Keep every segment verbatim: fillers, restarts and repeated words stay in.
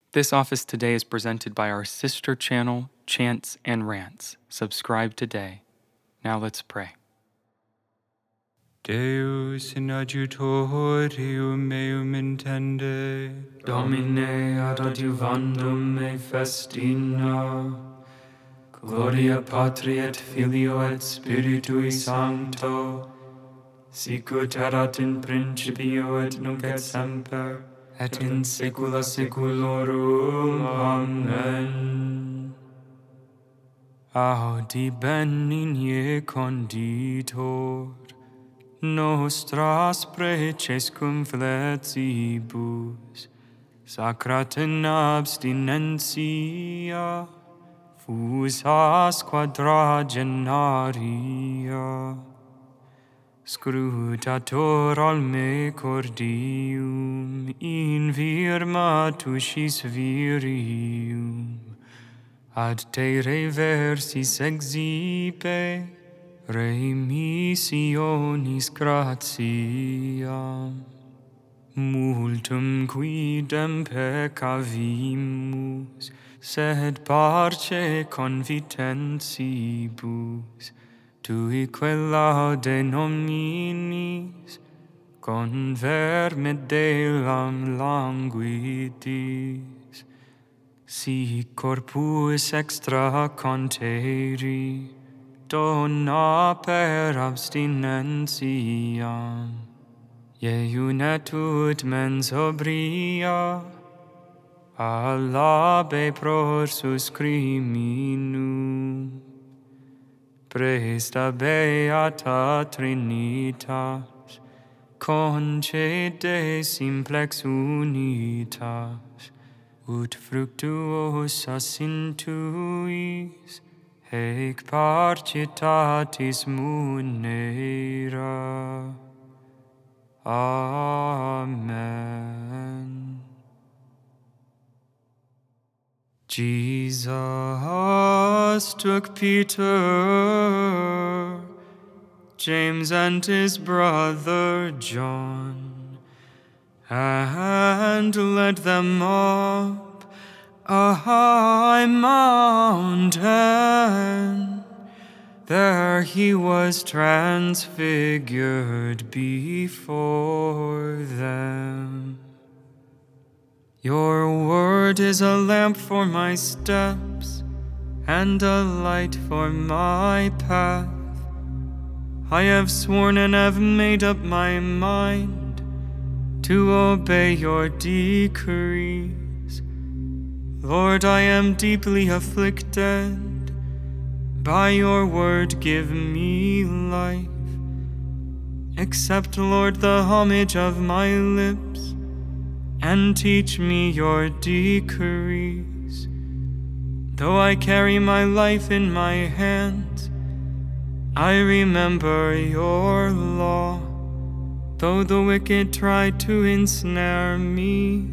This office today is presented by our sister channel, Chants and Rants. Subscribe today. Now let's pray. Deus in adjutorium meum intende, Domine ad adjuvandum me festina, Gloria Patri et Filio et Spiritui Sancto, sicut erat in principio et nunc et semper, et in saecula saeculorum. Amen. Audi benigne conditor, nostras preces cum fletibus, sacrat in abstinentia, fusas quadragenaria, scrutator al me cordium, in virma tuis virium, ad te reversis exipe, remissionis gratiam, multum quidem peccavimus, sed parce confitentibus, tuique laude nominis, convermet delam languidis, si corpus extra conteri, dona per abstinentiam, iunet ut mens obria, alabe prorsus criminum, presta beata Trinitas, concede simplex unitas, ut fructuosas intuis, hec parcitatis munera. Amen. Jesus took Peter, James and his brother John, and led them up a high mountain. There he was transfigured before them. Your word is a lamp for my steps and a light for my path. I have sworn and have made up my mind to obey your decrees. Lord, I am deeply afflicted. By your word give me life. Accept, Lord, the homage of my lips, and teach me your decrees. Though I carry my life in my hands, I remember your law. Though the wicked try to ensnare me,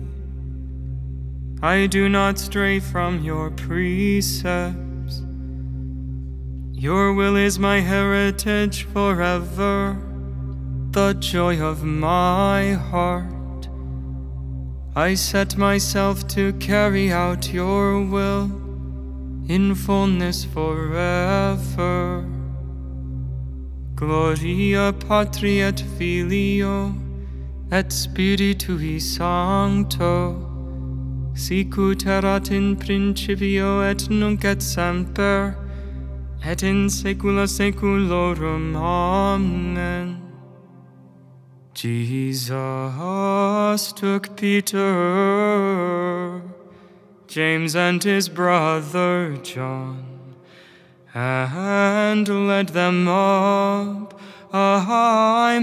I do not stray from your precepts. Your will is my heritage forever, the joy of my heart. I set myself to carry out your will in fullness forever. Gloria Patri et Filio et Spiritui Sancto, sicut erat in principio et nunc et semper, et in saecula saeculorum. Amen. Jesus took Peter, James and his brother John, and led them up a high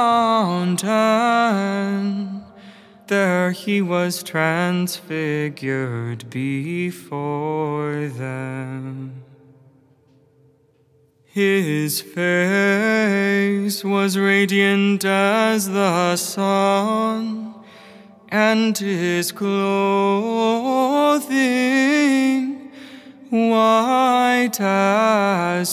mountain. There he was transfigured before them. His face was radiant as the sun, and his clothing white as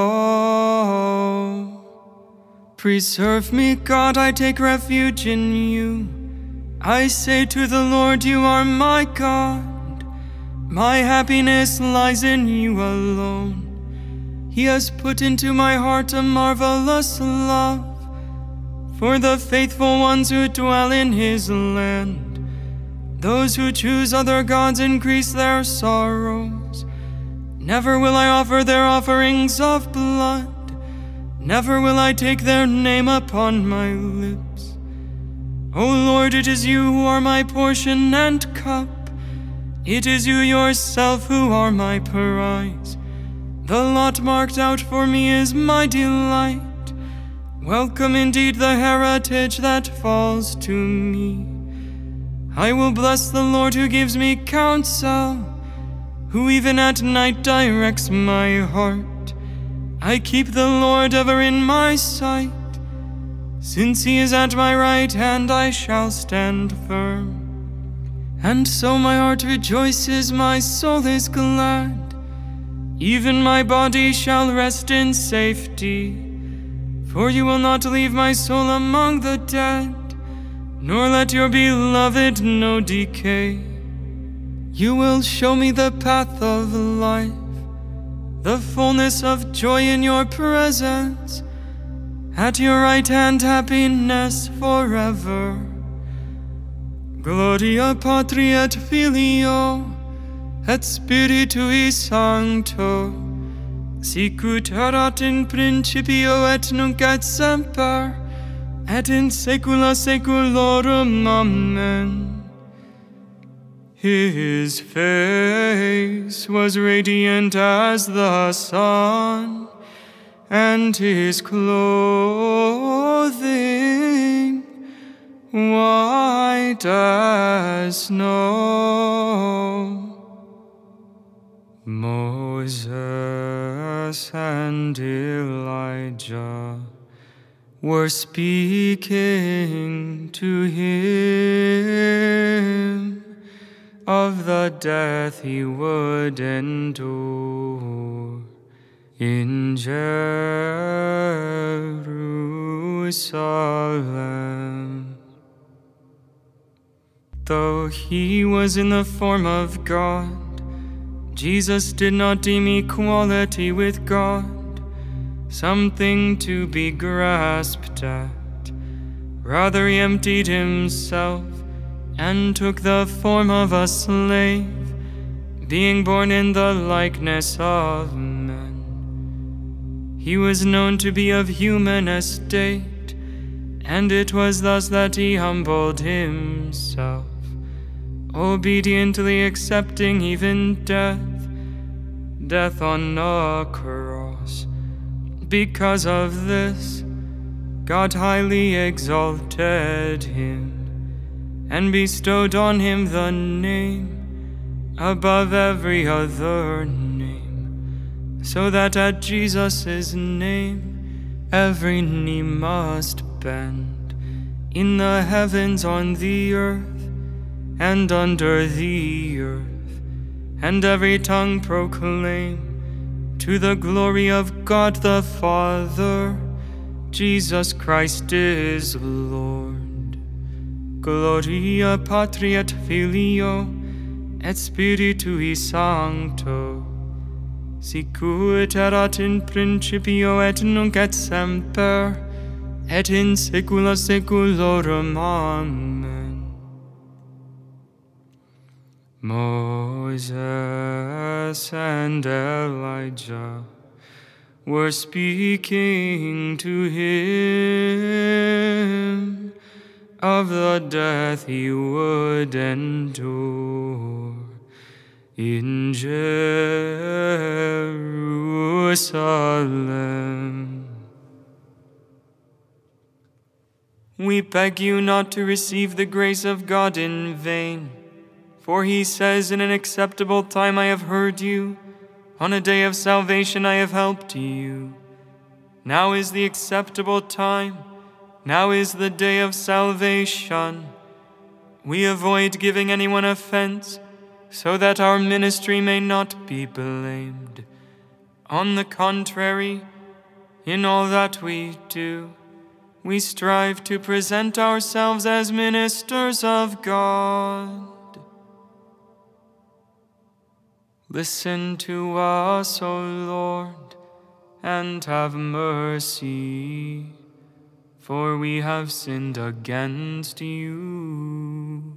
snow. Preserve me, God, I take refuge in you. I say to the Lord, you are my God. My happiness lies in you alone. He has put into my heart a marvelous love for the faithful ones who dwell in his land. Those who choose other gods increase their sorrows. Never will I offer their offerings of blood. Never will I take their name upon my lips. O Lord, it is you who are my portion and cup. It is you yourself who are my prize. The lot marked out for me is my delight. Welcome indeed the heritage that falls to me. I will bless the Lord who gives me counsel, who even at night directs my heart. I keep the Lord ever in my sight. Since he is at my right hand, I shall stand firm. And so my heart rejoices, my soul is glad. Even my body shall rest in safety. For you will not leave my soul among the dead, nor let your beloved know decay. You will show me the path of life, the fullness of joy in your presence. At your right hand happiness forever. Gloria Patri et Filio et Spiritui Sancto, sicut erat in principio et nunc et semper, et in saecula saeculorum. Amen. His face was radiant as the sun, and his clothing white as snow. Moses and Elijah were speaking to him of the death he would endure in Jerusalem. Though he was in the form of God, Jesus did not deem equality with God something to be grasped at. Rather, he emptied himself and took the form of a slave, being born in the likeness of men. He was known to be of human estate, and it was thus that he humbled himself, obediently accepting even death, death on a cross. Because of this, God highly exalted him and bestowed on him the name above every other name, so that at Jesus' name every knee must bend, in the heavens, on the earth, and under the earth, and every tongue proclaim, to the glory of God the Father, Jesus Christ is Lord. Gloria Patri et Filio et Spiritui Sancto, sicut erat in principio et nunc et semper, et in saecula saeculorum. Amen. Moses and Elijah were speaking to him of the death he would endure in Jerusalem. We beg you not to receive the grace of God in vain. For he says, in an acceptable time I have heard you, on a day of salvation I have helped you. Now is the acceptable time, now is the day of salvation. We avoid giving anyone offense, so that our ministry may not be blamed. On the contrary, in all that we do, we strive to present ourselves as ministers of God. Listen to us, O Lord, and have mercy, for we have sinned against you.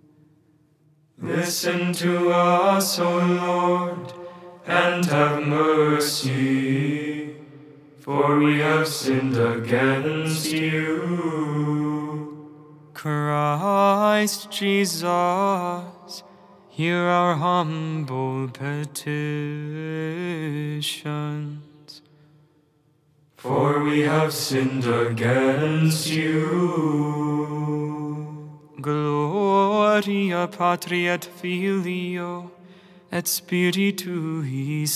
Listen to us, O Lord, and have mercy, for we have sinned against you. Christ Jesus, hear our humble petitions, for we have sinned against you. Gloria Patri et Filio et Spiritui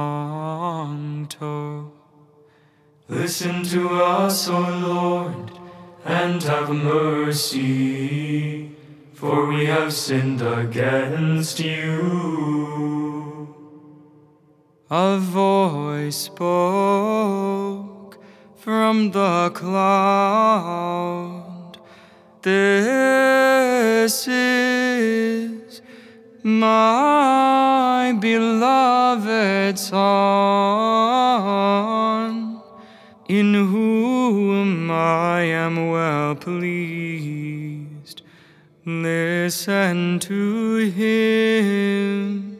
Sancto. Listen to us, O Lord, and have mercy, for we have sinned against you. A voice spoke from the cloud, "This is my beloved Son, in whom I am well pleased. Listen to him."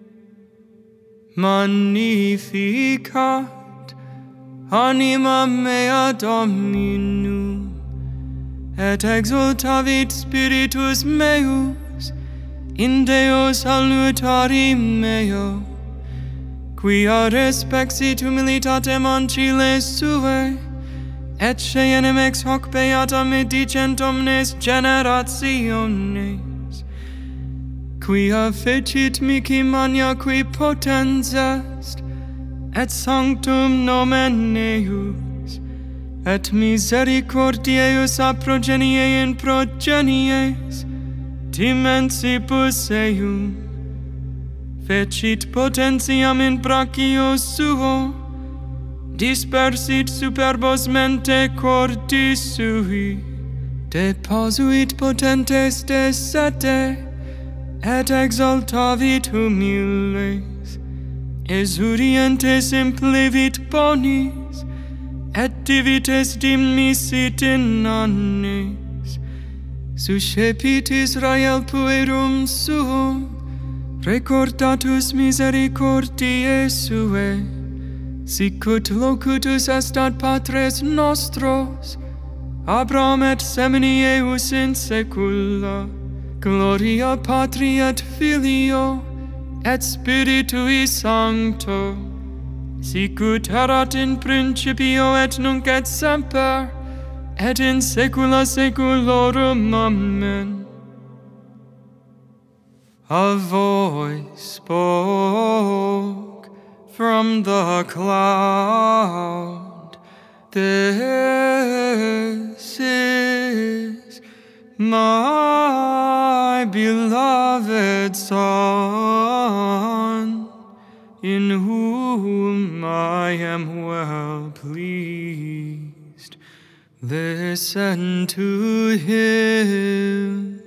Magnificat anima mea Dominum, et exultavit spiritus meus in Deo salutari meo, quia respexit humilitatem anciles suae, et scenem ex hoc beata me dicent omnes generationes, quia fecit mihi magna qui potens est, et sanctum nomen eius, et misericordiaeus a progenie in progenies, dimensibus eum, fecit potentiam in brachio suo, dispersit superbos mente cordis sui, deposuit potentes de sete, et exaltavit humiles, exurientes implevit bonis, et divites dimisit in annes, suscepit Israel puerum suum, recordatus misericordiae suae, sicut locutus est ad patres nostros, Abraham et semini eius in saecula. Gloria Patri et Filio et Spiritui Sancto, sicut erat in principio et nunc et semper, et in saecula saeculorum. Amen. A voice spoke from the cloud, "This is my beloved Son, in whom I am well pleased. Listen to him."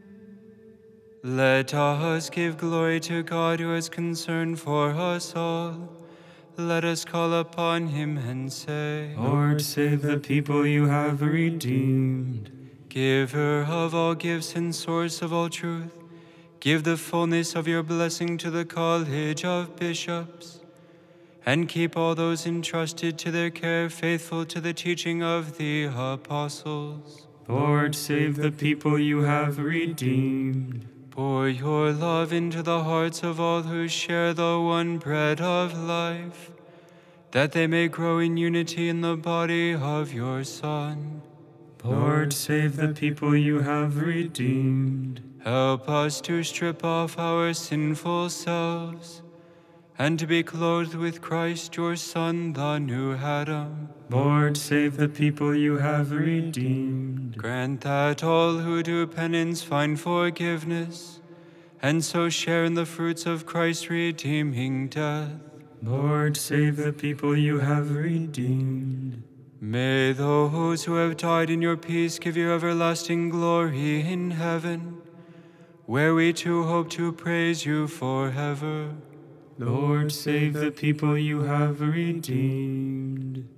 Let us give glory to God who is concerned for us all. Let us call upon him and say, Lord, save the people you have redeemed. Giver of all gifts and source of all truth, give the fullness of your blessing to the College of Bishops, and keep all those entrusted to their care faithful to the teaching of the apostles. Lord, save the people you have redeemed. Pour your love into the hearts of all who share the one bread of life, that they may grow in unity in the body of your Son. Lord, save the people you have redeemed. Help us to strip off our sinful selves, and to be clothed with Christ your Son, the new Adam. Lord, save the people you have redeemed. Grant that all who do penance find forgiveness, and so share in the fruits of Christ's redeeming death. Lord, save the people you have redeemed. May those who have died in your peace give you everlasting glory in heaven, where we too hope to praise you forever. Lord, save the people you have redeemed.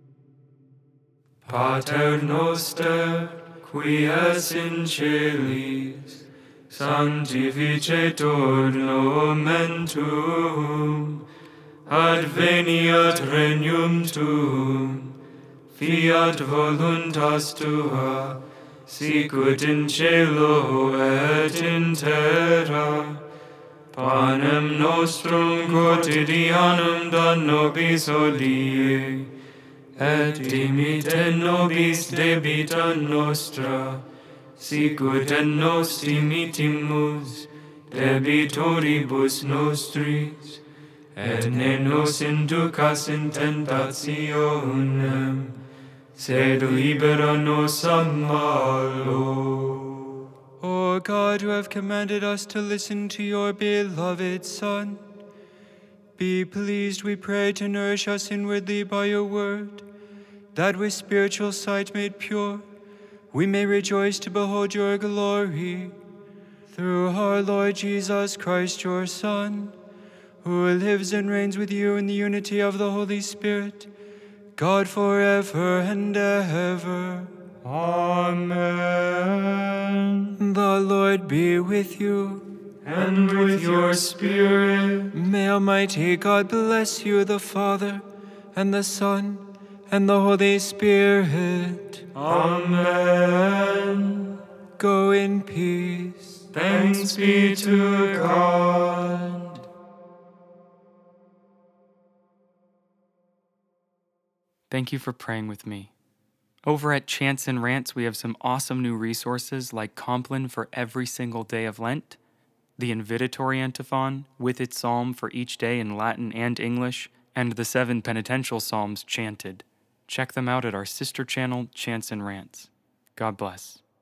Pater noster, qui es in celis, sanctificetur nomen tuum, adveniat regnum tuum, fiat voluntas tua, sicut in cielo et in terra. Panem nostrum quotidianum da nobis hodie, et dimitte nobis debita nostra, sicut et nos dimittimus debitoribus nostris, et ne nos inducas in tentationem, sed libera nos a malo. O God, who have commanded us to listen to your beloved Son, be pleased, we pray, to nourish us inwardly by your word, that with spiritual sight made pure, we may rejoice to behold your glory. Through our Lord Jesus Christ, your Son, who lives and reigns with you in the unity of the Holy Spirit, God forever and ever. Amen. The Lord be with you. And with your spirit. May Almighty God bless you, the Father, and the Son, and the Holy Spirit. Amen. Go in peace. Thanks be to God. Thank you for praying with me. Over at Chants and Rants, we have some awesome new resources like Compline for every single day of Lent, the Invitatory Antiphon with its psalm for each day in Latin and English, and the seven penitential psalms chanted. Check them out at our sister channel, Chants and Rants. God bless.